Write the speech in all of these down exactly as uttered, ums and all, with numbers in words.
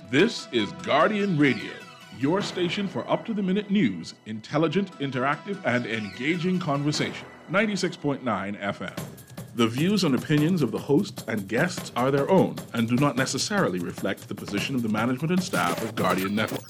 This is Guardian Radio, your station for up-to-the-minute news, intelligent, interactive, and engaging conversation. ninety-six point nine F M. The views and opinions of the hosts and guests are their own and do not necessarily reflect the position of the management and staff of Guardian Network.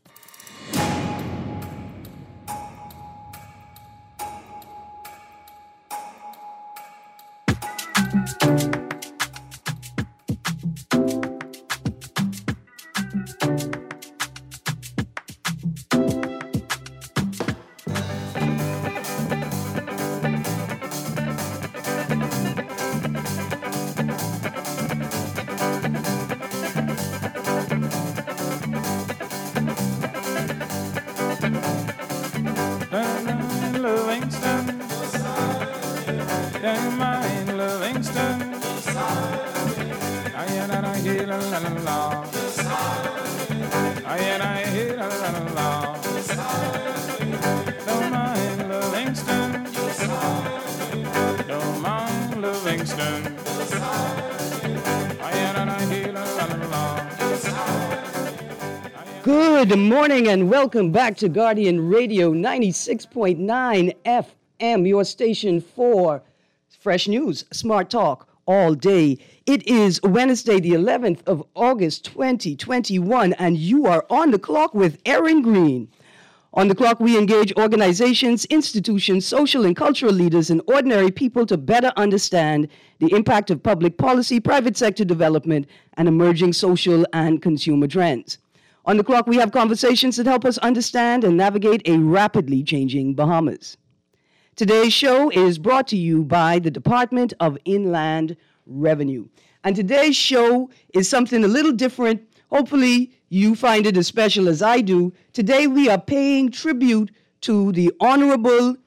Good morning and welcome back to Guardian Radio ninety-six point nine F M, your station for fresh news, smart talk all day. It is Wednesday, the eleventh of August, twenty twenty-one, and you are on the clock with Erin Green. On the clock, we engage organizations, institutions, social and cultural leaders, and ordinary people to better understand the impact of public policy, private sector development, and emerging social and consumer trends. On the clock, we have conversations that help us understand and navigate a rapidly changing Bahamas. Today's show is brought to you by the Department of Inland Revenue. And today's show is something a little different. Hopefully, you find it as special as I do. Today, we are paying tribute to the Honorable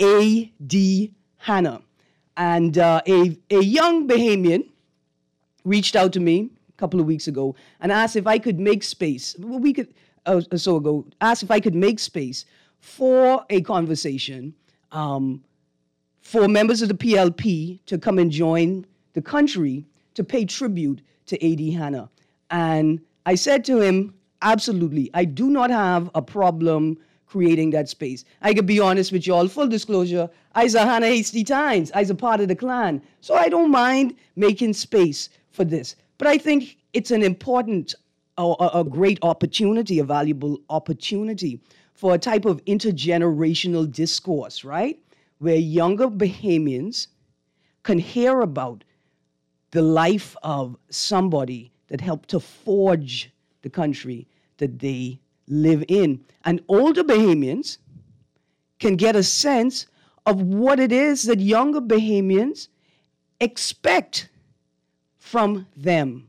A D Hanna. And uh, a, a young Bahamian reached out to me a couple of weeks ago and asked if I could make space, a week uh, or so ago, asked if I could make space for a conversation um, for members of the P L P to come and join the country to pay tribute to A D Hanna. And I said to him, absolutely, I do not have a problem creating that space. I could be honest with you all, full disclosure, I's a Hanna Hasty Tynes, I's a part of the clan, so I don't mind making space for this. But I think it's an important, a, a great opportunity, a valuable opportunity for a type of intergenerational discourse, right? Where younger Bahamians can hear about the life of somebody that helped to forge the country that they live in. And older Bahamians can get a sense of what it is that younger Bahamians expect from them,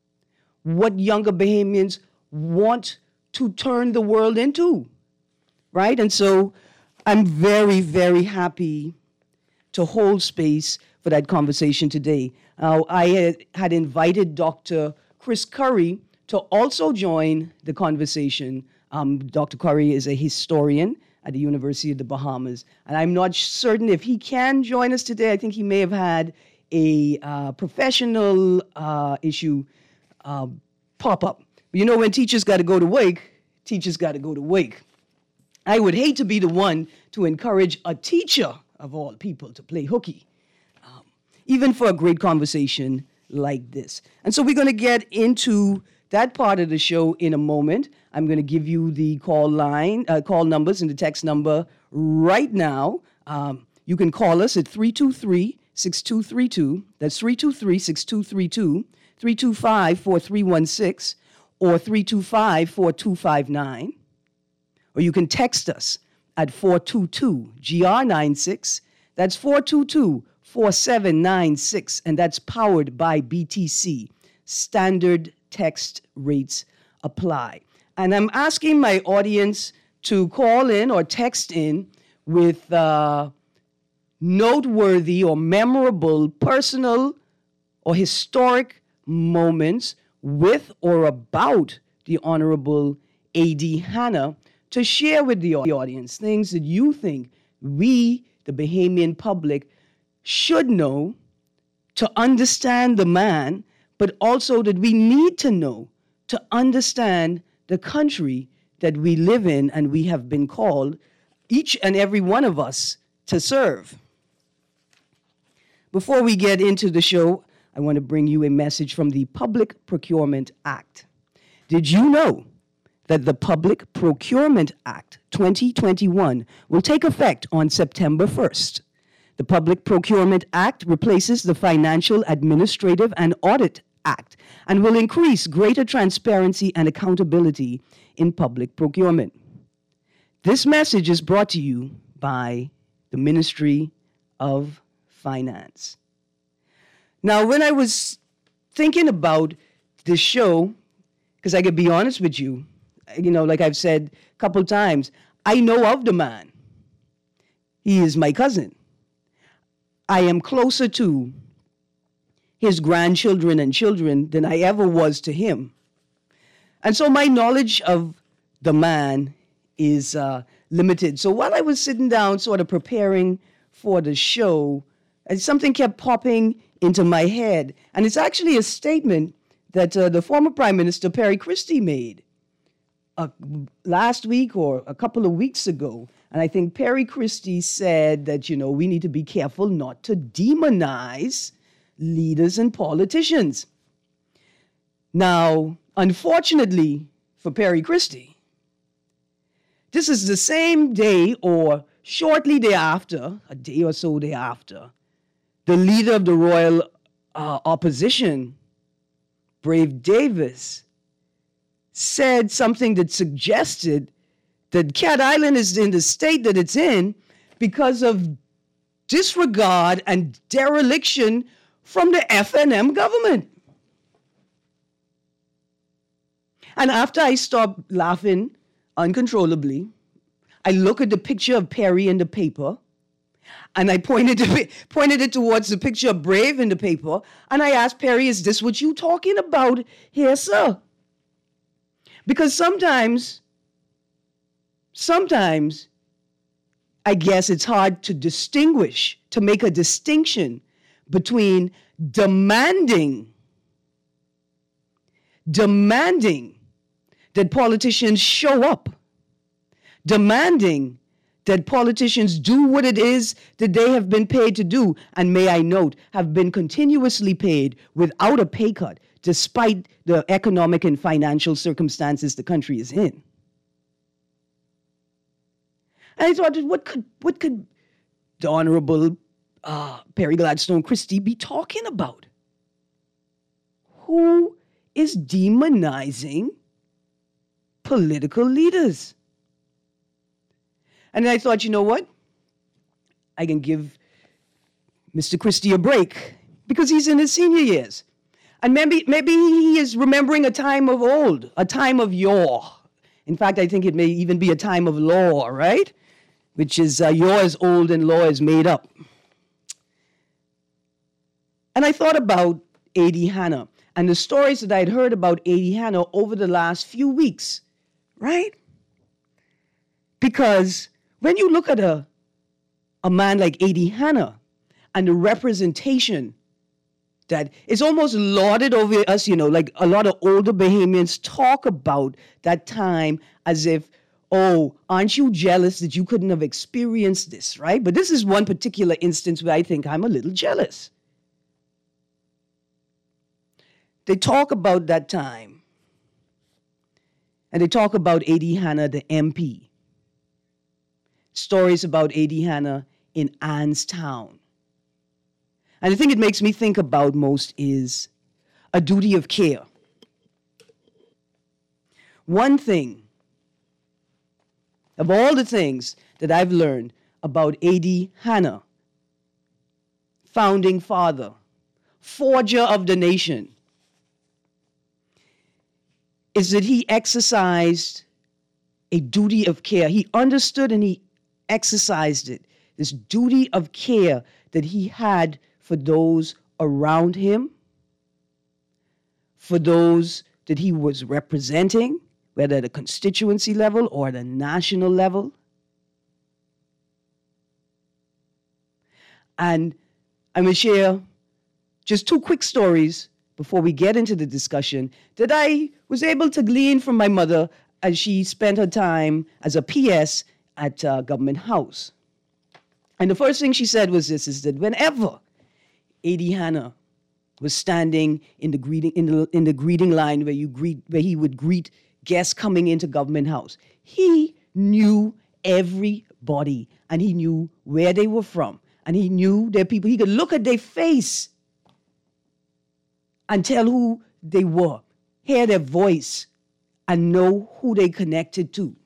what younger Bahamians want to turn the world into, right? And so I'm very, very happy to hold space for that conversation today. Uh, I had, had invited Doctor Chris Curry to also join the conversation. Um, Doctor Curry is a historian at the University of the Bahamas, and I'm not certain if he can join us today. I think he may have had a uh, professional uh, issue uh, pop up. But you know, when teachers got to go to work, teachers got to go to work. I would hate to be the one to encourage a teacher, of all people, to play hooky, um, even for a great conversation like this. And so we're going to get into that part of the show in a moment. I'm going to give you the call line, uh, call numbers and the text number right now. Um, you can call us at three two three, six two three two. That's three two three, six two three two, three two five, four three one six, or three two five, four two five nine. Or you can text us at four two two, G R ninety-six. That's four two two, four seven nine six, and that's powered by B T C. Standard text rates apply. And I'm asking my audience to call in or text in with uh, noteworthy or memorable, personal or historic moments with or about the Honorable A D Hanna to share with the audience things that you think we, the Bahamian public, should know to understand the man, but also that we need to know to understand the country that we live in and we have been called, each and every one of us, to serve. Before we get into the show, I want to bring you a message from the Public Procurement Act. Did you know that the Public Procurement Act twenty twenty-one will take effect on September first? The Public Procurement Act replaces the Financial, Administrative, and Audit Act and will increase greater transparency and accountability in public procurement. This message is brought to you by the Ministry of Finance. Now, when I was thinking about this show, because I could be honest with you, you know, like I've said a couple times, I know of the man. He is my cousin. I am closer to his grandchildren and children than I ever was to him. And so my knowledge of the man is uh, limited. So while I was sitting down sort of preparing for the show, and something kept popping into my head. And it's actually a statement that uh, the former Prime Minister, Perry Christie, made uh, last week or a couple of weeks ago. And I think Perry Christie said that, you know, we need to be careful not to demonize leaders and politicians. Now, unfortunately for Perry Christie, this is the same day or shortly thereafter, a day or so thereafter, the leader of the royal uh, opposition, Brave Davis, said something that suggested that Cat Island is in the state that it's in because of disregard and dereliction from the F N M government. And after I stopped laughing uncontrollably, I look at the picture of Perry in the paper, and I pointed, to, pointed it towards the picture of Brave in the paper, and I asked Perry, is this what you talking about here, sir? Because sometimes, sometimes, I guess it's hard to distinguish, to make a distinction between demanding, demanding that politicians show up, demanding that politicians do what it is that they have been paid to do, and may I note, have been continuously paid without a pay cut, despite the economic and financial circumstances the country is in. And I thought, what could what could the Honorable uh, Perry Gladstone Christie be talking about? Who is demonizing political leaders? And I thought, you know what? I can give Mister Christie a break because he's in his senior years. And maybe, maybe he is remembering a time of old, a time of yore. In fact, I think it may even be a time of law, right? Which is uh, yore is old and law is made up. And I thought about Adi Hanna and the stories that I'd heard about Adi Hanna over the last few weeks, right? Because when you look at a, a man like Adi Hanna and the representation that is almost lauded over us, you know, like a lot of older Bahamians talk about that time as if, oh, aren't you jealous that you couldn't have experienced this, right? But this is one particular instance where I think I'm a little jealous. They talk about that time, and they talk about Adi Hanna, the M P. Stories about Adi Hanna in Annstown. And the thing it makes me think about most is a duty of care. One thing, of all the things that I've learned about Adi Hanna, founding father, forger of the nation, is that he exercised a duty of care. He understood and he exercised it, this duty of care that he had for those around him, for those that he was representing, whether at a constituency level or at a national level. And I'm going to share just two quick stories before we get into the discussion, that I was able to glean from my mother as she spent her time as a P S at uh, Government House. And the first thing she said was this, is that whenever Eddie Hanna was standing in the greeting in the in the greeting line where you greet where he would greet guests coming into Government House, he knew everybody and he knew where they were from and he knew their people. He could look at their face and tell who they were, hear their voice, and know who they connected to.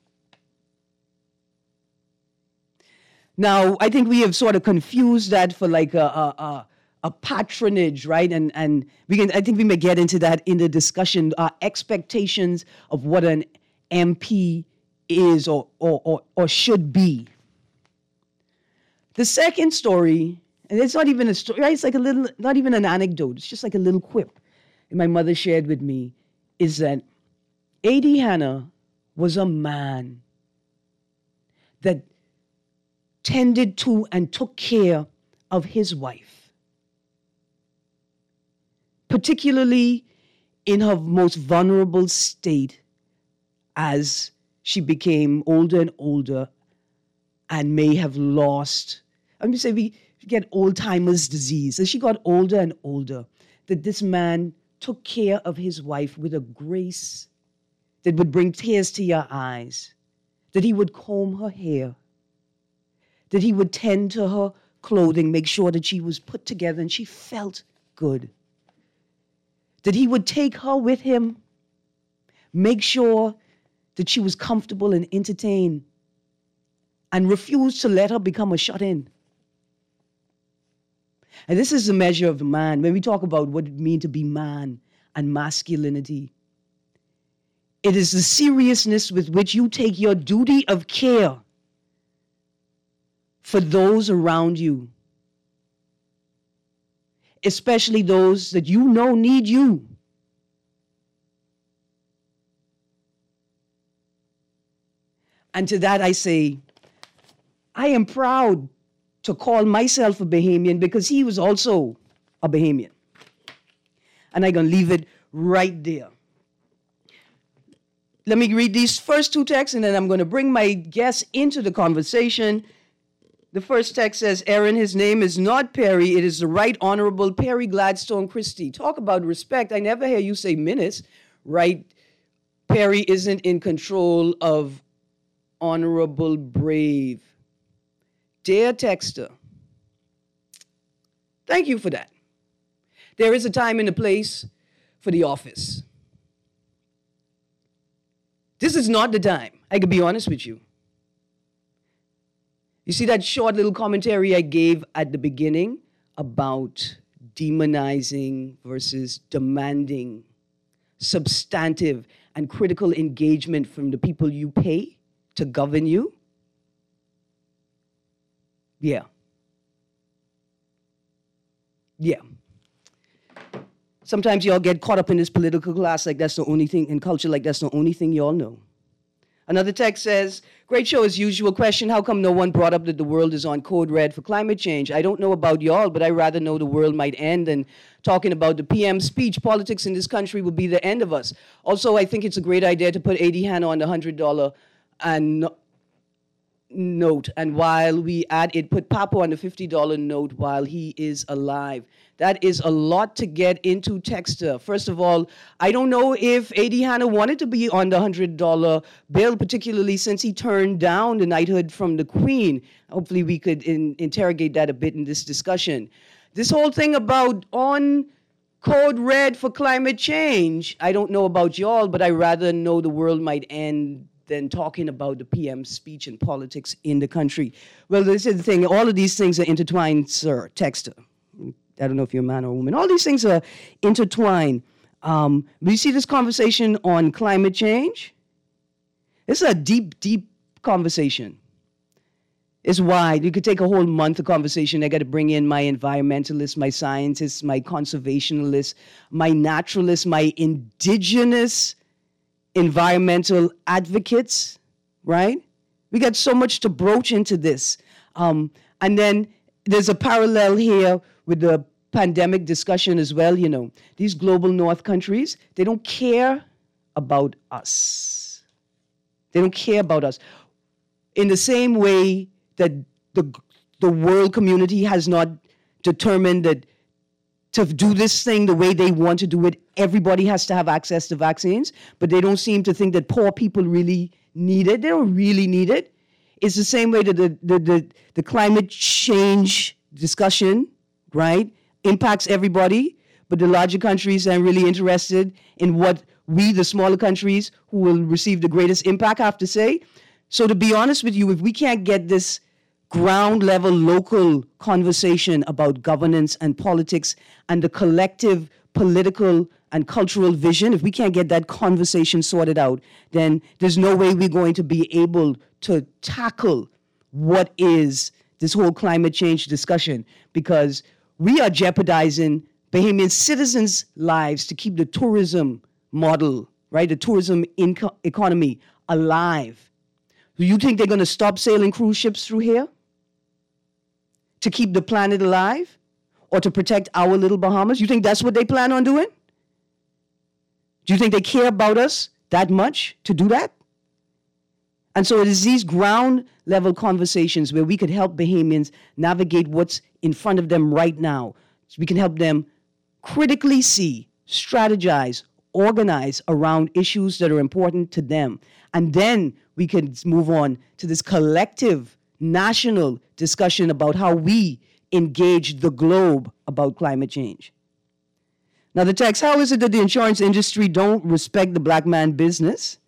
Now, I think we have sort of confused that for like a, a, a, a patronage, right? And and we can. I think we may get into that in the discussion. Our expectations of what an M P is or or or, or should be. The second story, and it's not even a story, right? It's like a little, not even an anecdote. It's just like a little quip that my mother shared with me, is that Eddie Hanna was a man that tended to and took care of his wife, particularly in her most vulnerable state as she became older and older and may have lost, I'm going to say we get old-timers disease. As she got older and older, that this man took care of his wife with a grace that would bring tears to your eyes, that he would comb her hair, that he would tend to her clothing, make sure that she was put together and she felt good, that he would take her with him, make sure that she was comfortable and entertained, and refuse to let her become a shut-in. And this is the measure of the man. When we talk about what it means to be man and masculinity, it is the seriousness with which you take your duty of care for those around you, especially those that you know need you. And to that I say, I am proud to call myself a Bahamian because he was also a Bahamian. And I'm going to leave it right there. Let me read these first two texts and then I'm going to bring my guests into the conversation. The first text says, Aaron, his name is not Perry. It is the Right Honorable Perry Gladstone Christie. Talk about respect. I never hear you say minutes. Right? Perry isn't in control of Honorable Brave. Dear texter, thank you for that. There is a time and a place for the office. This is not the time. I could be honest with you. You see that short little commentary I gave at the beginning about demonizing versus demanding substantive and critical engagement from the people you pay to govern you? Yeah. Yeah. Sometimes y'all get caught up in this political class like that's the only thing, in culture like that's the only thing y'all know. Another text says, great show as usual. Question, how come no one brought up that the world is on code red for climate change? I don't know about y'all, but I rather know the world might end than talking about the P M's speech. Politics in this country will be the end of us. Also, I think it's a great idea to put Eddie Hanna on the one hundred dollar and no- note. And while we add it, put Papo on the fifty dollar note while he is alive. That is a lot to get into, texter. First of all, I don't know if Eddie Hanna wanted to be on the one hundred dollar bill, particularly since he turned down the knighthood from the Queen. Hopefully we could in, interrogate that a bit in this discussion. This whole thing about on code red for climate change, I don't know about y'all, but I rather know the world might end than talking about the P M's speech and politics in the country. Well, this is the thing. All of these things are intertwined, sir, texter. I don't know if you're a man or a woman. All these things are intertwined. Um, we see this conversation on climate change. It's a deep, deep conversation. It's wide. You could take a whole month of conversation. I got to bring in my environmentalists, my scientists, my conservationists, my naturalists, my indigenous environmental advocates, right? We got so much to broach into this. Um, and then there's a parallel here with the pandemic discussion as well, you know, these global north countries, they don't care about us. They don't care about us. In the same way that the the world community has not determined that to do this thing the way they want to do it, everybody has to have access to vaccines, but they don't seem to think that poor people really need it. They don't really need it. It's the same way that the, the, the, the climate change discussion, right, impacts everybody, but the larger countries aren't really interested in what we, the smaller countries who will receive the greatest impact, have to say. So to be honest with you, if we can't get this ground level local conversation about governance and politics and the collective political and cultural vision, if we can't get that conversation sorted out, then there's no way we're going to be able to tackle what is this whole climate change discussion, because we are jeopardizing Bahamian citizens' lives to keep the tourism model, right, the tourism inco- economy alive. Do you think they're going to stop sailing cruise ships through here to keep the planet alive or to protect our little Bahamas? You think that's what they plan on doing? Do you think they care about us that much to do that? And so it is these ground level conversations where we could help Bahamians navigate what's in front of them right now. So we can help them critically see, strategize, organize around issues that are important to them. And then we can move on to this collective national discussion about how we engage the globe about climate change. Now the text, how is it that the insurance industry don't respect the black man business?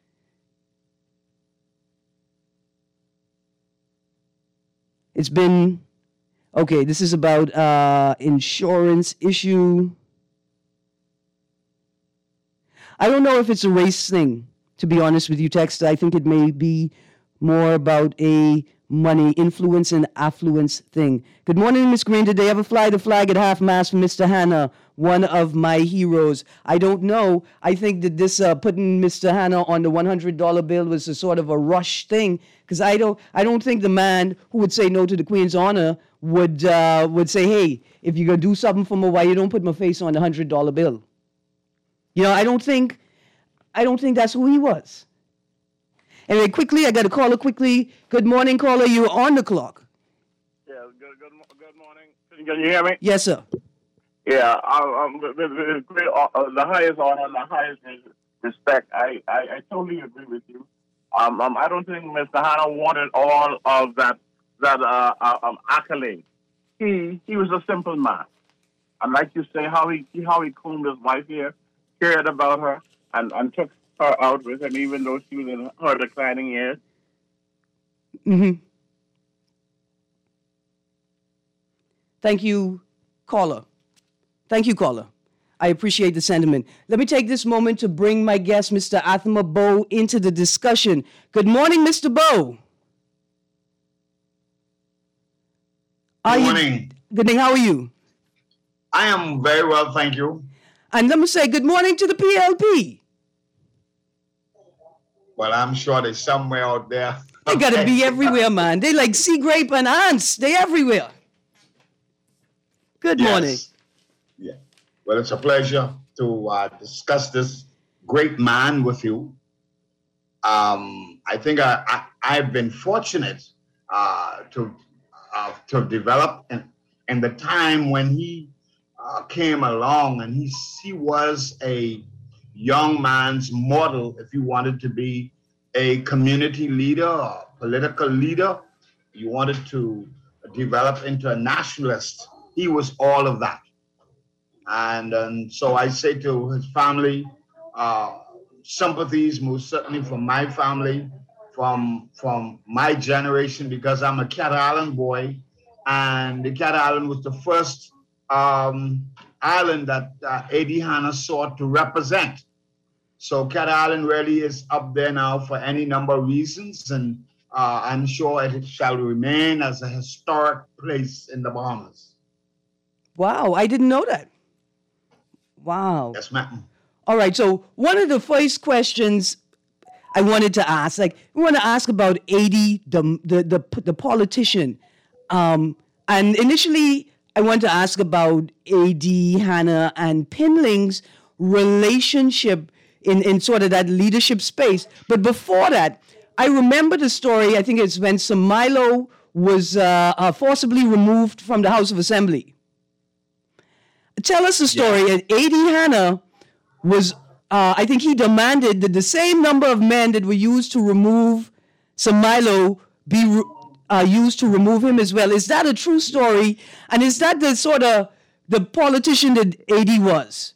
It's been, okay, this is about uh, insurance issue. I don't know if it's a race thing, to be honest with you, text. I think it may be more about a money, influence and affluence thing. Good morning, Miss Green. Did they ever fly the flag at half-mast for Mister Hanna, one of my heroes? I don't know. I think that this uh, putting Mister Hanna on the one hundred dollar bill was a sort of a rush thing, because I don't, I don't think the man who would say no to the Queen's honor would uh, would say, hey, if you're going to do something for me, why you don't put my face on the one hundred dollar bill? You know, I don't think, I don't think that's who he was. Anyway, quickly, I got a caller quickly. Good morning, caller. You're on the clock. Yeah, good, good, good morning. Can you hear me? Yes, sir. Yeah, I, um, the, the, the, uh, the highest honor and the highest respect. I, I, I totally agree with you. Um, um, I don't think Mister Hanna wanted all of that that uh, uh, um, accolade. He he was a simple man, and like you say, how he how he combed his wife here, cared about her, and, and took her out with him, even though she was in her declining years. Mm-hmm. Thank you, caller. Thank you, caller. I appreciate the sentiment. Let me take this moment to bring my guest, Mister Athma Bow, into the discussion. Good morning, Mister Bow. Good morning. You, good morning. How are you? I am very well, thank you. And let me say good morning to the P L P. Well, I'm sure they're somewhere out there. They got to be everywhere, man. They like sea grape and ants. They everywhere. Good yes. morning. Yeah. Well, it's a pleasure to uh, discuss this great man with you. Um, I think I, I, I've been fortunate uh, to uh, to develop in, in the time when he uh, came along, and he he was a young man's model. If you wanted to be a community leader or political leader, you wanted to develop into a nationalist, he was all of that. And, and so I say to his family, uh, sympathies most certainly from my family, from from my generation, because I'm a Cat Island boy, and the Cat Island was the first um, island that uh, Eddie Hanna sought to represent. So Cat Island really is up there now for any number of reasons, and uh, I'm sure it shall remain as a historic place in the Bahamas. Wow, I didn't know that. Wow. Yes, ma'am. All right, so one of the first questions I wanted to ask, like, we want to ask about Eddie, the the the, the politician. Um, and initially, I want to ask about A D, Hannah, and Pinling's relationship in, in sort of that leadership space. But before that, I remember the story, I think it's when Samailo was uh, uh, forcibly removed from the House of Assembly. Tell us the story. Yeah. A D Hanna was, uh, I think he demanded that the same number of men that were used to remove Samailo be re- uh, used to remove him as well. Is that a true story? And is that the sort of the politician that A D was?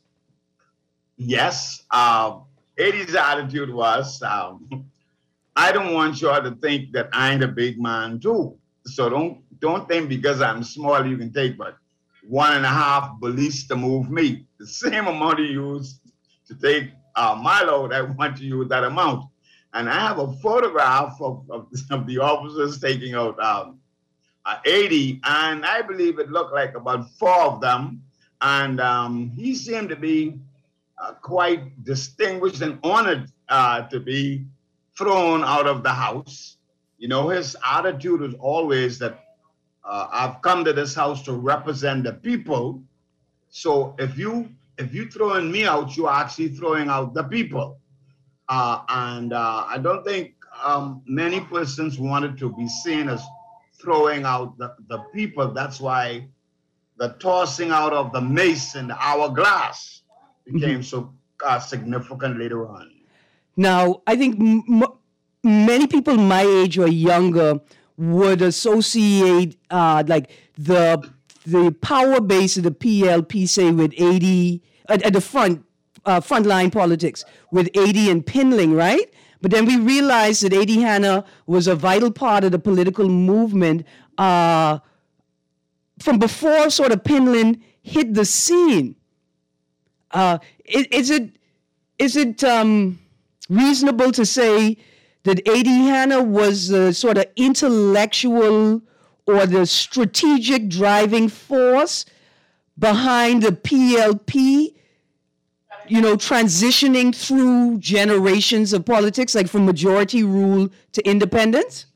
Yes. Um, A D's attitude was, um, I don't want you all to think that I ain't a big man too. So don't don't think because I'm small you can take but one and a half police to move me. The same amount you use to take uh, my load, I want to use that amount. And I have a photograph of, of, of the officers taking out um, uh, eighty, and I believe it looked like about four of them. And um, he seemed to be uh, quite distinguished and honored uh, to be thrown out of the house. You know, his attitude was always that uh, I've come to this house to represent the people. So if you if you throwing me out, you're actually throwing out the people. Uh, and uh, I don't think um, many persons wanted to be seen as throwing out the, the people. That's why the tossing out of the mace and the hourglass became mm-hmm. so uh, significant later on. Now, I think m- many people my age or younger would associate uh, like the the power base of the P L P, say, with A D at, at the front uh, frontline politics with A D and Pinling, right? But then we realized that A D Hanna was a vital part of the political movement uh, from before sort of Pinling hit the scene. Uh, is, is it is it um, reasonable to say that A D Hanna was the sort of intellectual or the strategic driving force behind the P L P, you know, transitioning through generations of politics, like from majority rule to independence?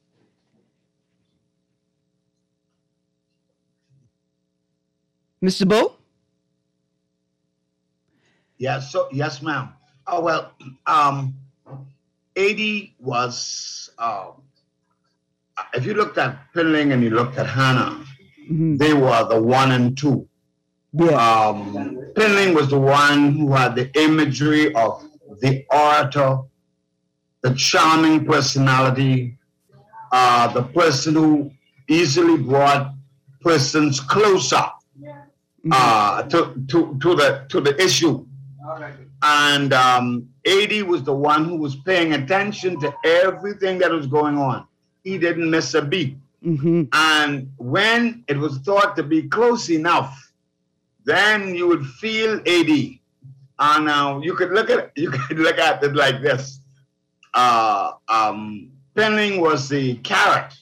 Mister Bo? Yes, so yes, ma'am. Oh well, um, A D was, uh, if you looked at Pinling and you looked at Hanna, mm-hmm. they were the one and two. Yeah. Um, Pinling was the one who had the imagery of the orator, the charming personality, uh, the person who easily brought persons closer mm-hmm. uh, to, to, to, the, to the issue. And um, A D was the one who was paying attention to everything that was going on. He didn't miss a beat. Mm-hmm. And when it was thought to be close enough, then you would feel A D. And now uh, you could look at it, you could look at it like this. Uh, um, Pinling was the carrot,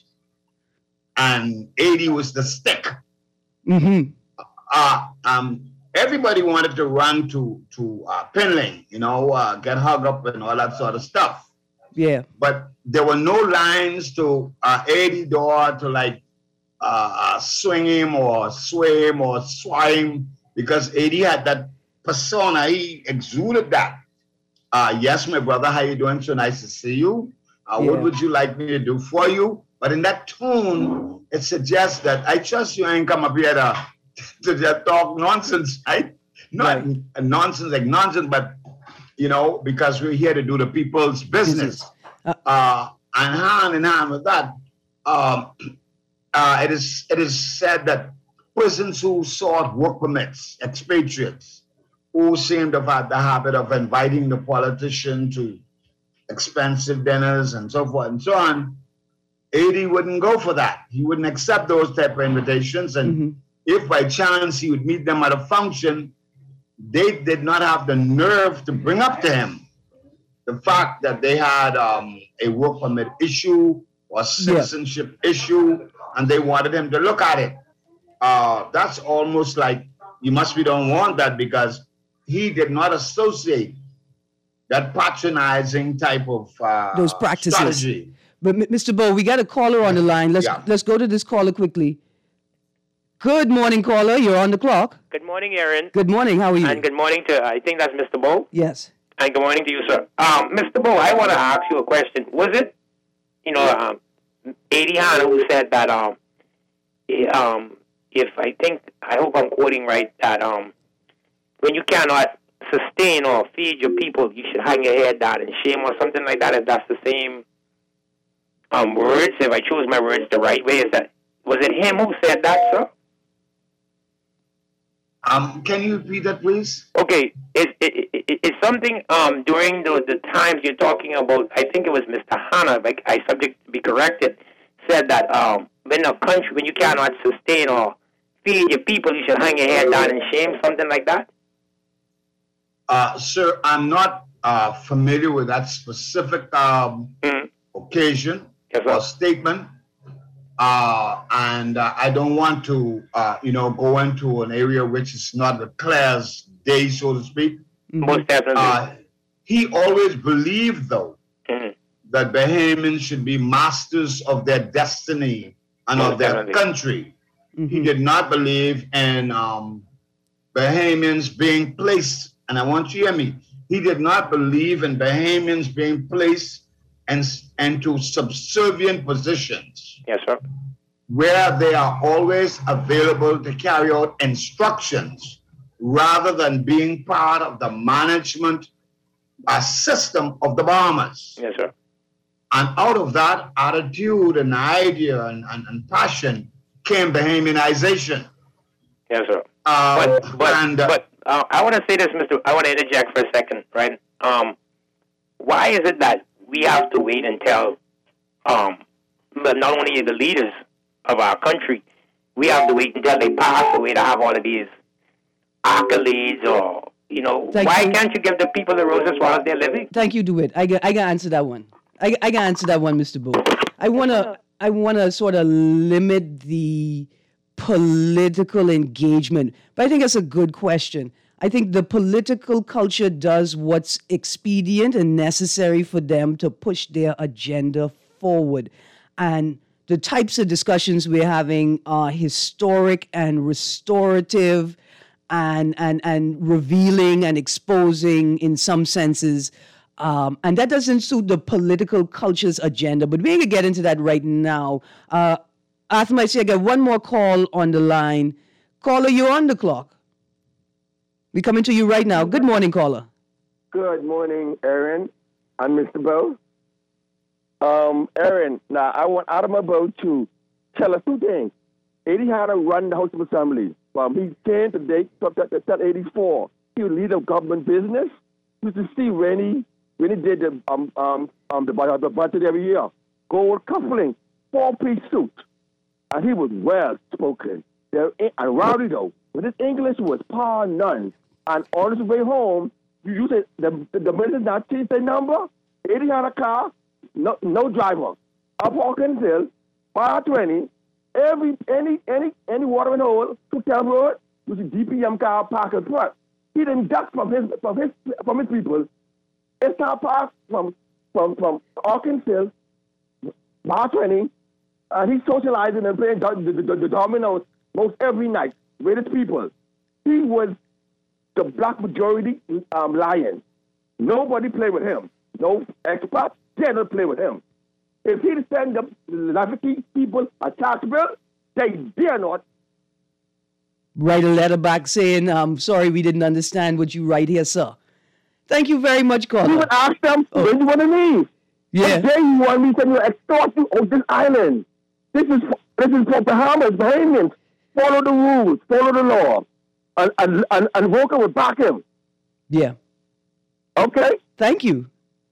and A D was the stick. Mm-hmm. Uh, um, Everybody wanted to run to to uh, Pinling, you know, uh, get hugged up and all that sort of stuff. Yeah. But there were no lines to uh, A D door to like uh, uh, swing him or sway him or sway him because A D had that persona. He exuded that. Uh, yes, my brother, how you doing? So nice to see you. Uh, yeah. What would you like me to do for you? But in that tone, it suggests that I trust you ain't come up here to to just talk nonsense, right? Not right. nonsense like nonsense, but, you know, because we're here to do the people's business. Uh, uh, and hand in hand with that, um, uh, it is it is said that persons who sought work permits, expatriates, who seemed to have had the habit of inviting the politician to expensive dinners and so forth and so on, A D wouldn't go for that. He wouldn't accept those type of invitations. And mm-hmm. if by chance he would meet them at a function, they did not have the nerve to bring up to him the fact that they had um, a work permit issue or citizenship yeah. issue, and they wanted him to look at it. Uh, that's almost like you must be don't want that because he did not associate that patronizing type of uh, those practices. Strategy. But Mister Bo, we got a caller on the line. Let's yeah. let's go to this caller quickly. Good morning, caller. You're on the clock. Good morning, Aaron. Good morning. How are you? And good morning to, I think that's Mister Bo. Yes. And good morning to you, sir. Um, Mister Bo, I want to ask you a question. Was it, you know, um, Eddie Hanna who said that, um, um, if I think, I hope I'm quoting right, that um, when you cannot sustain or feed your people, you should hang your head down in shame or something like that, if that's the same um, words, if I choose my words the right way, is that, was it him who said that, sir? Um, can you repeat that, please? Okay, it, it, it, it's something um, during the, the times you're talking about, I think it was Mister Hanna, if I, I subject to be corrected, said that um, when a country, when you cannot sustain or feed your people, you should hang your head down in shame, something like that? Uh, sir, I'm not uh, familiar with that specific um, mm-hmm. occasion yes, or statement. Uh, and uh, I don't want to, uh, you know, go into an area which is not the Claire's day, so to speak. Most definitely. Uh, he always believed, though, mm-hmm. that Bahamians should be masters of their destiny and Most of their definitely. country. Mm-hmm. He did not believe in um, Bahamians being placed, and I want you to hear me, he did not believe in Bahamians being placed and into subservient positions. Yes, sir. Where they are always available to carry out instructions rather than being part of the management uh, system of the Bahamas. Yes, sir. And out of that attitude and idea and, and, and passion came Bahamianization. Yes, sir. Uh, but but, and, uh, but uh, I want to say this, Mister I want to interject for a second, right? Um, why is it that we have to wait until, um, but not only the leaders of our country, we have to wait until they pass away to have all of these accolades or, you know, Thank why you. can't you give the people the roses while they're living? Thank you, DeWitt. I got, I got to answer that one. I, I got to answer that one, Mister Boo. I want to, I want to sort of limit the political engagement, but I think that's a good question. I think the political culture does what's expedient and necessary for them to push their agenda forward. And the types of discussions we're having are historic and restorative and, and, and revealing and exposing in some senses. Um, and that doesn't suit the political culture's agenda. But we can get into that right now. Uh, Athma, I see I got one more call on the line. Caller, you're on the clock. We're coming to you right now. Good morning, caller. Good morning, Aaron and Mister Bo. Um, Aaron, now I want Adama Bo to tell us two things. Eddie Hanna run the House of Assembly. From he came to date till eighty-four. He was leader of government business. You should see when he when he did the um um um the, the budget every year. Gold cuffling, four-piece suit, and he was well spoken. And rowdy though, but his English was par none. And on his way home, you use it, the the, the minute not change their number. Eddie had a car, no no driver. Up Hawkins Hill, five twenty. Every any any any watering hole, Cooktown Road, was a D P M car parked in front. He didn't duck from his from his from his people. It's not parked from from from Hawkins Hill, five twenty, and he's socializing and playing the, the, the, the dominoes most every night with his people. He was the black majority um, lion. Nobody played with him. No experts dare not play with him. If he send the Lafayette people a tax bill, they dare not. Write a letter back saying, I'm sorry we didn't understand what you write here, sir. Thank you very much, caller. He would ask them, oh. when you want to leave? Yeah. What day you want me to extort you on this island? This is this is for Bahamas, Bahamians. Follow the rules, follow the law. And, and, and, and Volker would back him. Yeah. Okay? Thank you.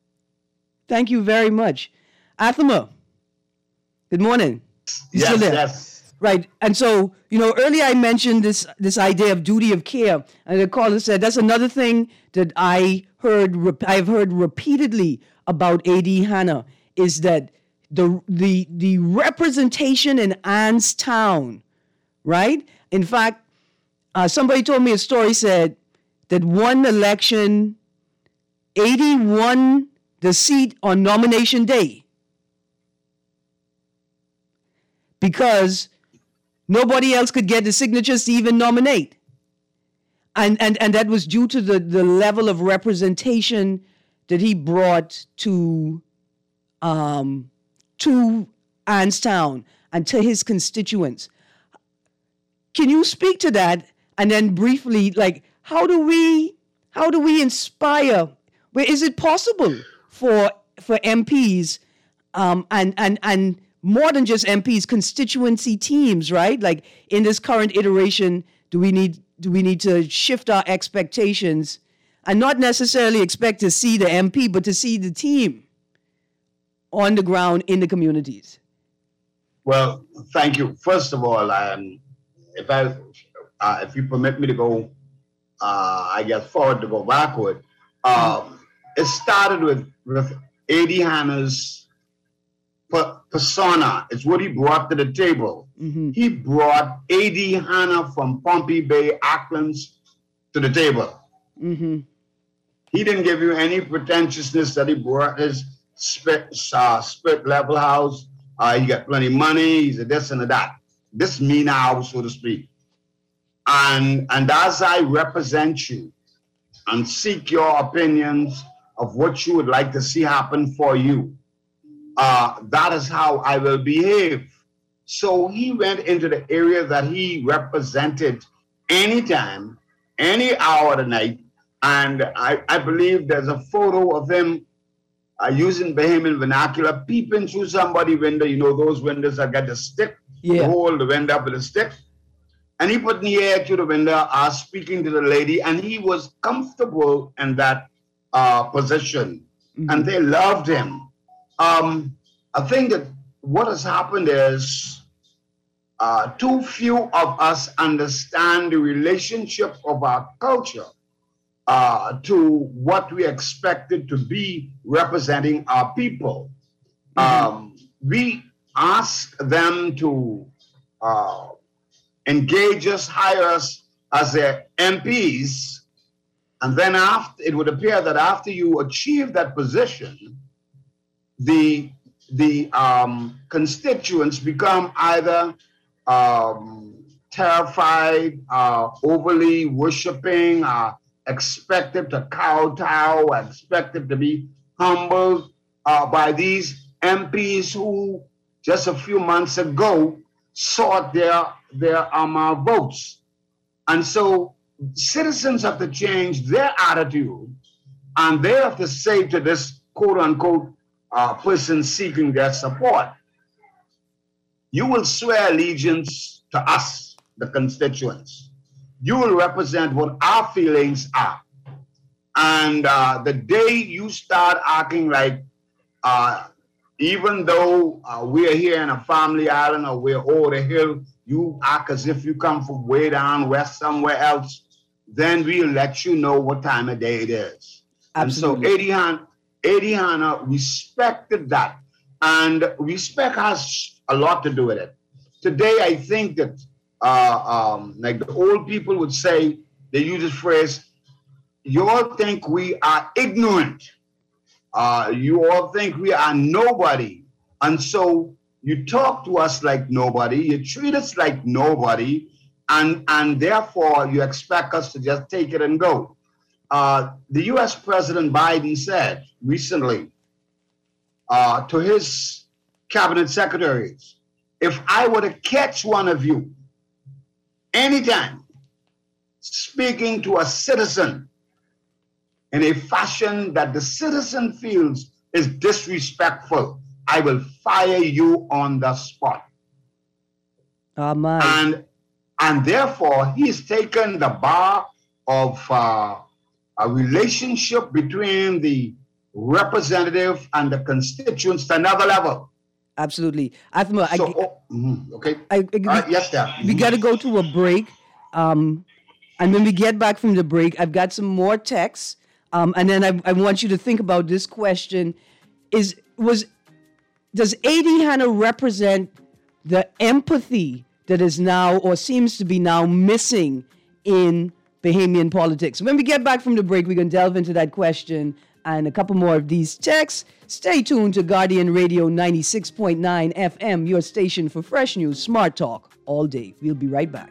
Thank you very much. Athama, good morning. You yes, still there? yes. Right. And so, you know, earlier I mentioned this this idea of duty of care. And the caller said that's another thing that I heard, I've heard repeatedly about A D Hanna is that the the the representation in Anstown, right? In fact, uh, somebody told me a story said that one election, eighty won the seat on nomination day because Nobody else could get the signatures to even nominate. And and, and that was due to the, the level of representation that he brought to um, to Anstown and to his constituents. Can you speak to that? And then briefly, like, how do we how do we inspire? Where is it possible for for M Ps um, and and and more than just M Ps, constituency teams, right? Like in this current iteration, do we need do we need to shift our expectations and not necessarily expect to see the M P, but to see the team on the ground in the communities? Well, thank you. First of all, um, if I, uh, if you permit me to go, uh, I guess forward to go backward. Um, it started with with Eddie Hanna's per- persona. It's what he brought to the table. Mm-hmm. He brought Eddie Hanna from Pompey Bay, Acklands, to the table. Mm-hmm. He didn't give you any pretentiousness that he brought his spit, uh, spit level house. Uh, he got plenty of money. He's a this and a that. This me now, so to speak. And, and as I represent you and seek your opinions of what you would like to see happen for you, uh, that is how I will behave. So he went into the area that he represented anytime, any hour of the night. And I, I believe there's a photo of him uh, using Bahamian vernacular, peeping through somebody's window. You know, those windows that got the stick, Yeah. to hold the window up with a stick. And he put in the air to the window, uh, speaking to the lady, and he was comfortable in that uh, position. Mm-hmm. And they loved him. Um, I think that what has happened is uh, too few of us understand the relationship of our culture uh, to what we expected to be representing our people. Mm-hmm. Um, we ask them to uh, engage us, hire us as their M Ps, and then after it would appear that after you achieve that position, the the um, constituents become either um, terrified, uh, overly worshiping, uh, expected to kowtow, expected to be humbled uh, by these M Ps who just a few months ago sought their their um, uh, votes. And so citizens have to change their attitude, and they have to say to this quote unquote uh, person seeking their support, you will swear allegiance to us, the constituents. You will represent what our feelings are. And uh, the day you start acting like, uh, even though uh, we're here in a family island or we're over the hill, you act as if you come from way down west somewhere else, then we'll let you know what time of day it is. Absolutely. And so Eddie Hanna, Eddie Hanna respected that. And respect has a lot to do with it. Today, I think that, uh, um, like the old people would say, they use this phrase, you all think we are ignorant. Uh, you all think we are nobody. And so you talk to us like nobody, you treat us like nobody, and, and therefore you expect us to just take it and go. Uh, the U S President Biden said recently uh, to his cabinet secretaries, if I were to catch one of you anytime speaking to a citizen in a fashion that the citizen feels is disrespectful, I will fire you on the spot. Oh, my. And, and therefore, he's taken the bar of uh, a relationship between the representative and the constituents to another level. Absolutely. Athma, So, I, oh, mhm, okay. I, I, All right, yes, sir. we got to go to a break. Um, and when we get back from the break, I've got some more texts. Um, and then I, I want you to think about this question. Is was Does Eddie Hanna represent the empathy that is now or seems to be now missing in Bahamian politics? When we get back from the break, we're going to delve into that question and a couple more of these texts. Stay tuned to Guardian Radio ninety-six point nine F M, your station for fresh news, smart talk, all day. We'll be right back.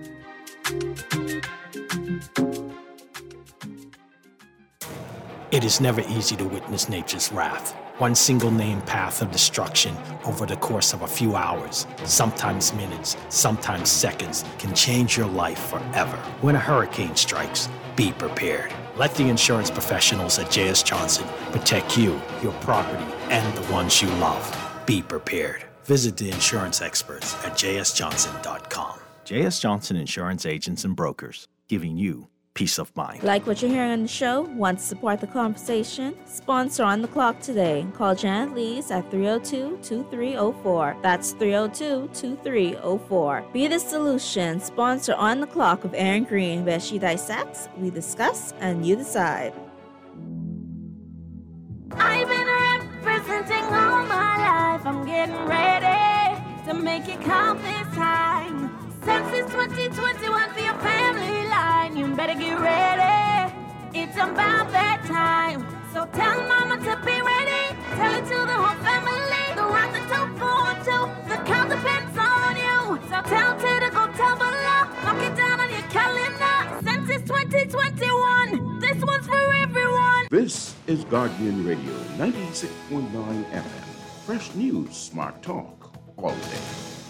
It is never easy to witness nature's wrath. One single named path of destruction over the course of a few hours, sometimes minutes, sometimes seconds, can change your life forever. When a hurricane strikes, be prepared. Let the insurance professionals at J S. Johnson protect you, your property, and the ones you love. Be prepared. Visit the insurance experts at j s johnson dot com. J S. Johnson Insurance Agents and Brokers, giving you peace of mind. Like what you're hearing on the show? Want to support the conversation? Sponsor On the Clock today. Call Janet Lees at three oh two, two three oh four. That's three oh two, two three oh four. Be the Solution. Sponsor On the Clock with Erin Green, where she dissects, we discuss, and you decide. I've been representing all my life. I'm getting ready to make it count this time. Since it's twenty twenty-one for your family line, you better get ready. It's about that time. So tell mama to be ready. Tell it to the whole family. The rock the two forward two. The count depends on you. So tell Ted to go tell below. Mark it down on your calendar. Since it's twenty twenty-one, this one's for everyone. This is Guardian Radio ninety-six point nine F M. Fresh news, smart talk, all day.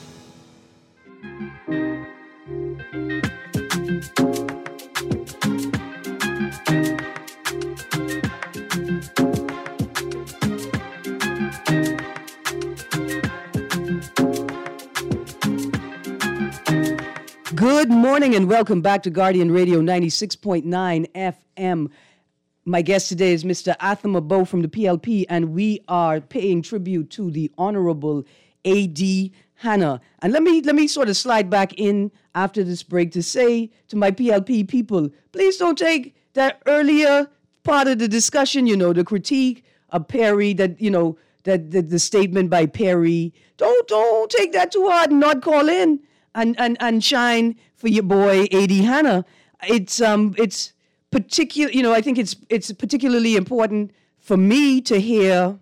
Good morning and welcome back to Guardian Radio ninety-six point nine F M. My guest today is Mister Atham Abo from the P L P, and we are paying tribute to the Honorable A D Hanna. And let me let me sort of slide back in after this break to say to my P L P people, please don't take that earlier part of the discussion, you know, the critique of Perry, that, you know, that, that the statement by Perry. Don't don't take that too hard and not call in and and, and shine for your boy A D Hanna. It's um it's particular, you know, I think it's it's particularly important for me to hear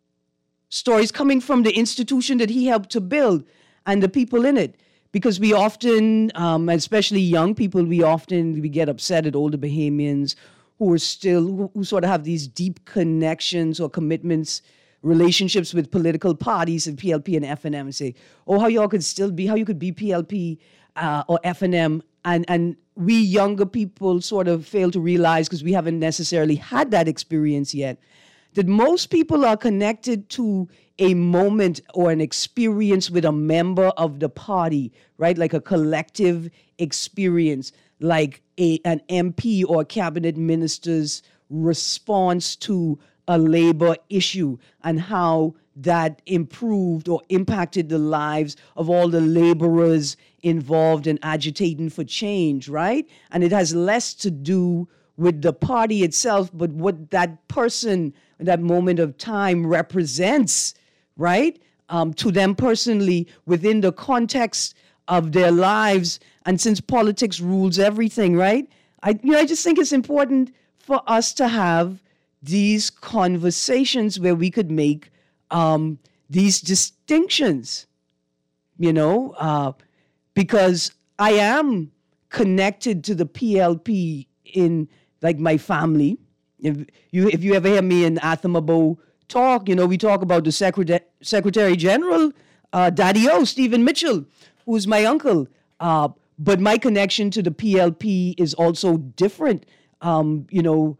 stories coming from the institution that he helped to build and the people in it. Because we often, um, especially young people, we often we get upset at older Bahamians who are still, who, who sort of have these deep connections or commitments, relationships with political parties and P L P and F N M, and say, oh, how y'all could still be, how you could be P L P uh, or F N M. And, and we younger people sort of fail to realize, because we haven't necessarily had that experience yet, that most people are connected to a moment or an experience with a member of the party, right? Like a collective experience, like a, an M P or cabinet minister's response to a labor issue and how that improved or impacted the lives of all the laborers involved in agitating for change, right? And it has less to do with the party itself, but what that person, that moment of time represents, right? Um, to them personally, within the context of their lives. And since politics rules everything, right? I, you know, I just think it's important for us to have these conversations where we could make um, these distinctions, you know, uh, because I am connected to the P L P in, like, my family. If you if you ever hear me and Atham Abo talk, you know, we talk about the Secretary Secretary General, uh, Daddy O, Stephen Mitchell, who's my uncle. Uh, but my connection to the P L P is also different. Um, you know,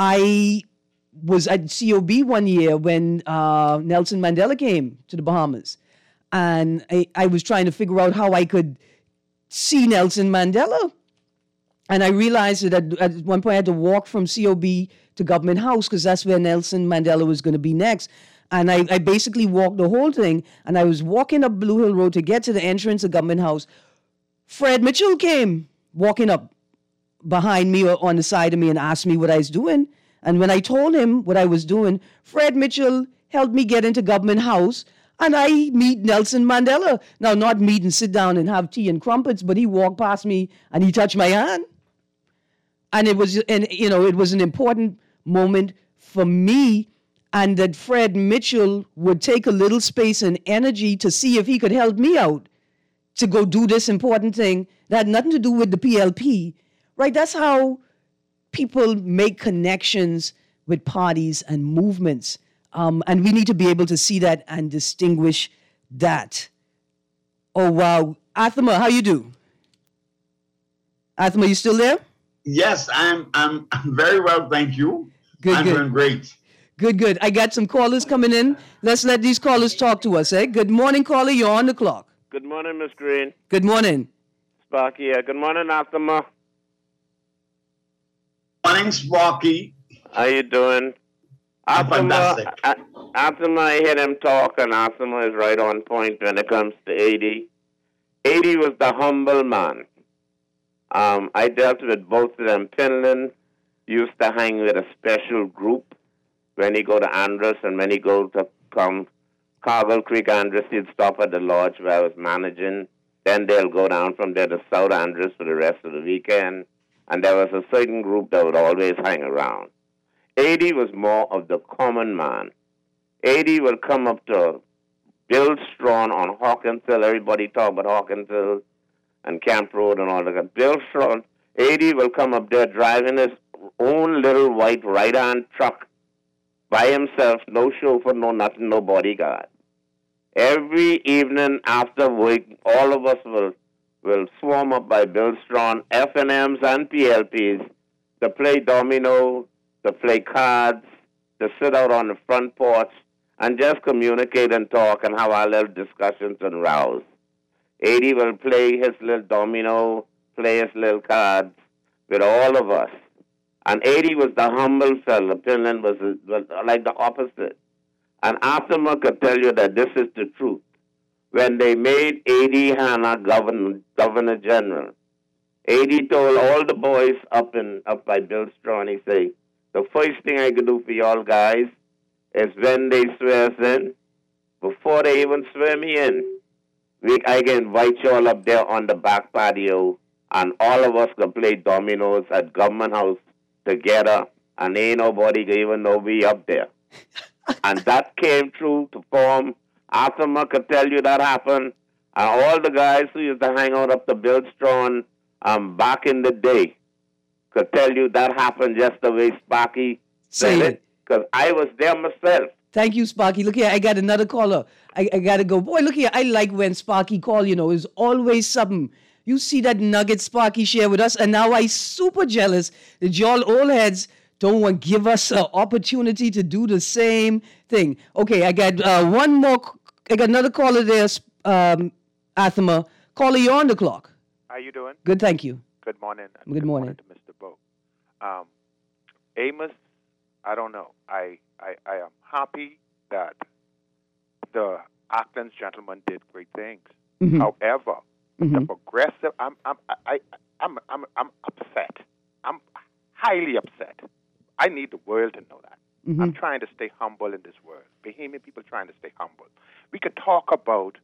I was at C O B one year when uh, Nelson Mandela came to the Bahamas. And I, I was trying to figure out how I could see Nelson Mandela. And I realized that at, at one point I had to walk from C O B to Government House because that's where Nelson Mandela was going to be next. And I, I basically walked the whole thing. And I was walking up Blue Hill Road to get to the entrance of Government House. Fred Mitchell came walking up behind me or on the side of me and asked me what I was doing. And when I told him what I was doing, Fred Mitchell helped me get into Government House. And I meet Nelson Mandela. Now, not meet and sit down and have tea and crumpets, but he walked past me and he touched my hand. And it was, and you know, it was an important moment for me, and that Fred Mitchell would take a little space and energy to see if he could help me out, to go do this important thing that had nothing to do with the P L P, right? That's how people make connections with parties and movements. Um, and we need to be able to see that and distinguish that. Oh, wow. Athama, how you do? Athama, you still there? Yes, I'm I'm, I'm very well, thank you. Good, I'm good. doing great. Good, good. I got some callers coming in. Let's let these callers talk to us, eh? Good morning, caller. You're on the clock. Good morning, Miss Green. Good morning. Sparky here. Good morning, Athama. Morning, Sparky. How you doing? Fantastic. Athama, I hear them talk, and Athama is right on point when it comes to A D. A D was the humble man. Um, I dealt with both of them. Finland used to hang with a special group when he go to Andros, and when he go to come Cargill Creek, Andros, he'd stop at the lodge where I was managing. Then they'll go down from there to South Andros for the rest of the weekend. And there was a certain group that would always hang around. A D was more of the common man. A D would come up to Bill Strawn on Hawkins Hill. Everybody talk about Hawkins Hill and Camp Road and all that. Bill Strawn, A D will come up there driving his own little white right-hand truck by himself, no chauffeur, no nothing, no bodyguard. Every evening after work, all of us will will swarm up by Bill Strawn, F and M's and P L Ps to play domino, to play cards, to sit out on the front porch and just communicate and talk and have our little discussions and rows. A D will play his little domino, play his little cards with all of us. And A D was the humble fellow. Finland was, was like the opposite. And Athama could tell you that this is the truth. When they made A D Hanna governor, governor general, A D told all the boys up in up by Bill Strawn, he said, the first thing I could do for y'all guys is when they swear us in, before they even swear me in, we, I can invite y'all up there on the back patio, and all of us can play dominoes at Government House together, and ain't nobody can even know we up there. And that came true to form. Athama could tell you that happened. And all the guys who used to hang out up the Bill Strawn um, back in the day could tell you that happened just the way Sparky said it. Because I was there myself. Thank you, Sparky. Look here, I got another caller. I, I got to go. Boy, look here, I like when Sparky call, you know. It's always something. You see that nugget Sparky share with us, and now I super jealous that y'all old heads don't want to give us an opportunity to do the same thing. Okay, I got uh, one more. I got another caller there, um, Athama. Caller, you're on the clock. How you doing? Good, thank you. Good morning. Good, good morning. morning to Mister Bo. Um, Amos, I don't know. I, I, I am happy that the Athens gentleman did great things. Mm-hmm. However, mm-hmm. the progressive, I'm, I'm, I, I'm, I'm, I'm upset. I'm highly upset. I need the world to know that. Mm-hmm. I'm trying to stay humble in this world. Bahamian people trying to stay humble. We could talk about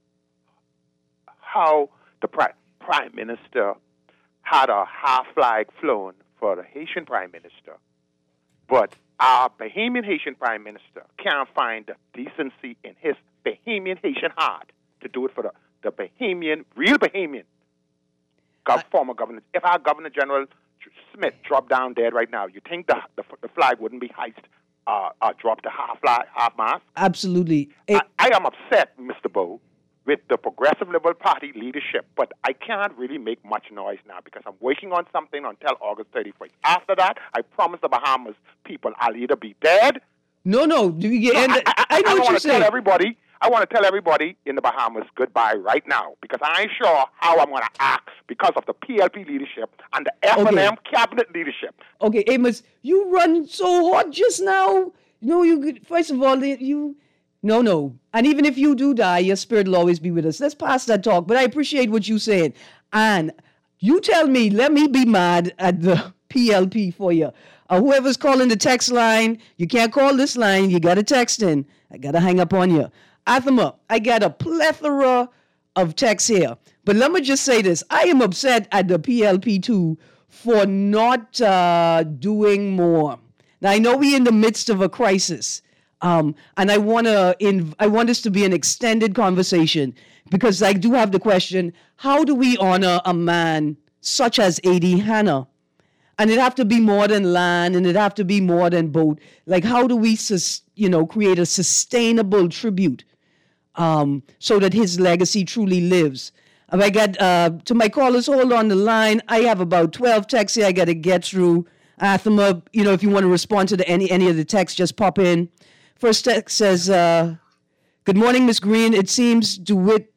how the pri- Prime Minister had a half flag flown for the Haitian Prime Minister, but our Bahamian Haitian Prime Minister can't find the decency in his Bahamian Haitian heart to do it for the, the Bahamian, real Bahamian gov- former governor. If our Governor General Smith dropped down dead right now, you think the the, the flag wouldn't be heist, uh, uh, dropped to half flag, half mast? Absolutely. I, I am upset, Mister Bo, with the Progressive Liberal Party leadership, but I can't really make much noise now because I'm working on something until August thirty-first. After that, I promise the Bahamas people I'll either be dead. No, no. Do you get? No, and, I, I, I know I what want you're to tell saying. everybody. I want to tell everybody in the Bahamas goodbye right now because I ain't sure how I'm going to act because of the P L P leadership and the F and M Okay. cabinet leadership. Okay, Amos, you run so hot just now. You know, you could- first of all, you no, no. And even if you do die, your spirit will always be with us. Let's pass that talk. But I appreciate what you said. And you tell me, let me be mad at the P L P for you. Uh, whoever's calling the text line, you can't call this line. You got to text in. I got to hang up on you. Athama, I got a plethora of texts here. But let me just say this. I am upset at the P L P too for not uh, doing more. Now, I know we're in the midst of a crisis. Um, and I want to, in, I want this to be an extended conversation because I do have the question, how do we honor a man such as Eddie Hanna? And it'd have to be more than land, and it'd have to be more than boat. Like, how do we, sus- you know, create a sustainable tribute um, so that his legacy truly lives? If I get uh, to my callers, hold on the line. I have about twelve texts here I got to get through. Athama, you know, if you want to respond to the, any any of the texts, just pop in. First text says, uh, "Good morning, Miss Green. It seems DeWitt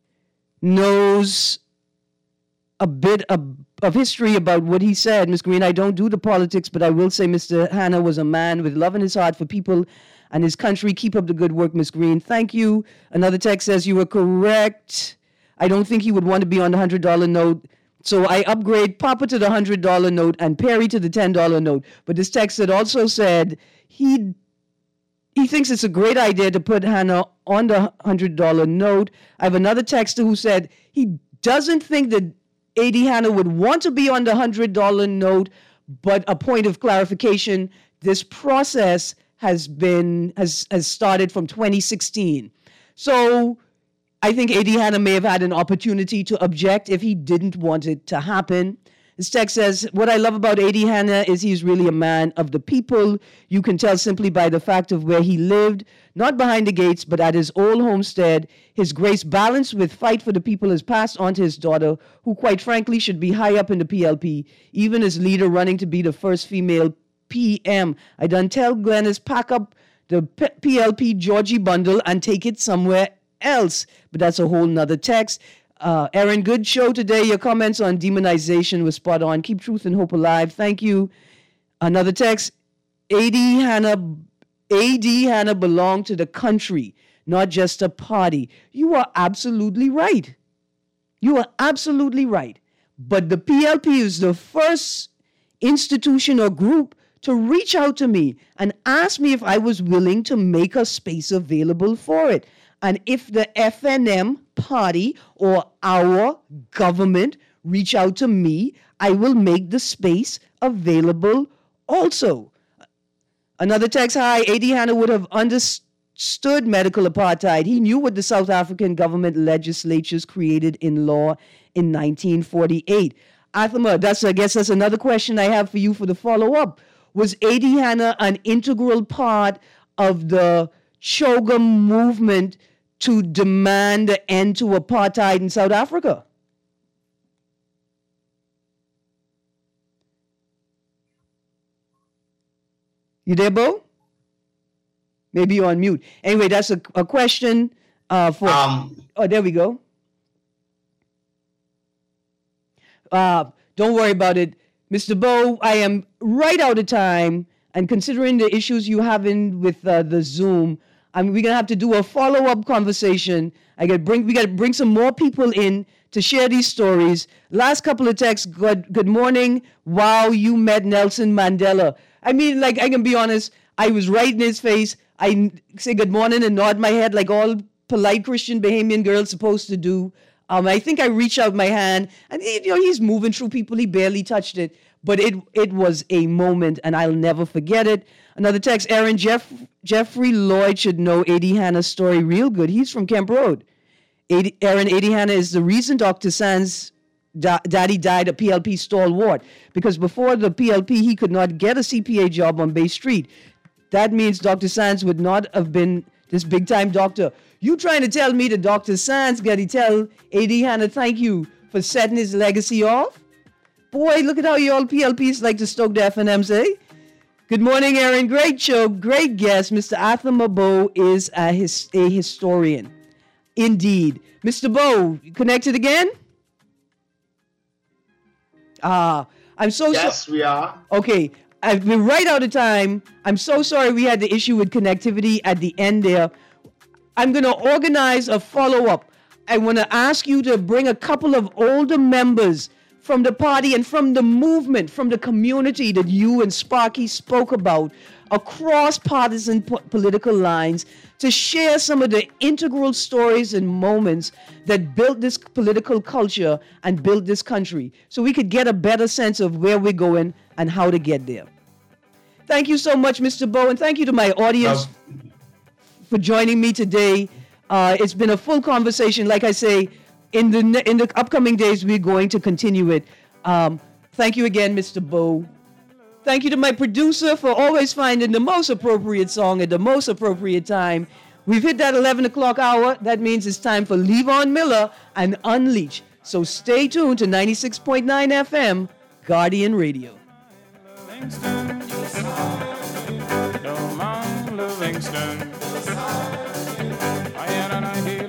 knows a bit of, of history about what he said. Miss Green, I don't do the politics, but I will say Mister Hanna was a man with love in his heart for people and his country. Keep up the good work, Miss Green. Thank you." Another text says, "You were correct. I don't think he would want to be on the one hundred dollar note. So I upgrade Papa to the one hundred dollar note and Perry to the ten dollar note." But this text had also said he he thinks it's a great idea to put Hanna on the one hundred dollar note. I have another texter who said he doesn't think that Eddie Hanna would want to be on the one hundred dollar note, but a point of clarification, this process has been has has started from twenty sixteen. So I think Eddie Hanna may have had an opportunity to object if he didn't want it to happen. This text says, "What I love about Eddie Hanna is he's really a man of the people. You can tell simply by the fact of where he lived, not behind the gates, but at his old homestead. His grace balanced with fight for the people is passed on to his daughter, who quite frankly should be high up in the P L P, even as leader running to be the first female P M. I done tell Glennis pack up the P L P Georgie bundle and take it somewhere else." But that's a whole nother text. Uh, Aaron, good show today. Your comments on demonization was spot on. Keep truth and hope alive. Thank you. Another text. A D Hanna, A D Hanna belonged to the country, not just a party. You are absolutely right. You are absolutely right. But the P L P is the first institution or group to reach out to me and ask me if I was willing to make a space available for it. And if the F N M party or our government reach out to me, I will make the space available also. Another text, "Hi, Eddie Hanna would have understood medical apartheid. He knew what the South African government legislatures created in law in nineteen forty-eight. Athama, that's, I guess that's another question I have for you for the follow-up. Was Eddie Hanna an integral part of the Choga movement to demand the end to apartheid in South Africa? You there, Bo? Maybe you're on mute. Anyway, that's a, a question uh, for... Um, oh, there we go. Uh, don't worry about it. Mister Bo, I am right out of time, and considering the issues you having with uh, the Zoom, I mean, we're gonna have to do a follow-up conversation. I got bring we got to bring some more people in to share these stories. Last couple of texts. Good good morning. Wow, you met Nelson Mandela. I mean, like, I can be honest. I was right in his face. I say good morning and nod my head like all polite Christian Bahamian girls supposed to do. Um, I think I reached out my hand, and you know he's moving through people. He barely touched it, but it it was a moment, and I'll never forget it. Another text, Aaron, Jeff, Jeffrey Lloyd should know Eddie Hanna's story real good. He's from Kemp Road. Eddie, Aaron, Eddie Hanna is the reason Doctor Sands' da- daddy died a P L P stalwart, because before the P L P, he could not get a C P A job on Bay Street. That means Doctor Sands would not have been this big-time doctor. You trying to tell me that Doctor Sands got to tell Eddie Hanna thank you for setting his legacy off? Boy, look at how you all P L Ps like to stoke the F N Ms, eh? Good morning, Aaron. Great show. Great guest. Mister Athama Bo is a, his, a historian. Indeed. Mister Bo, connected again? Ah, uh, I'm so sorry. Yes, so- we are. Okay. I've been right out of time. I'm so sorry we had the issue with connectivity at the end there. I'm going to organize a follow-up. I want to ask you to bring a couple of older members from the party and from the movement, from the community that you and Sparky spoke about, across partisan po- political lines, to share some of the integral stories and moments that built this political culture and built this country, so we could get a better sense of where we're going and how to get there. Thank you so much, Mister Bo, and thank you to my audience for joining me today. Uh, it's been a full conversation. Like I say, in the ne- in the upcoming days, we're going to continue it. Um, thank you again, Mister Bo. Thank you to my producer for always finding the most appropriate song at the most appropriate time. We've hit that eleven o'clock hour. That means it's time for Levon Miller and Unleash. So stay tuned to ninety-six point nine F M, Guardian Radio. Livingston, Livingston. I had an idea.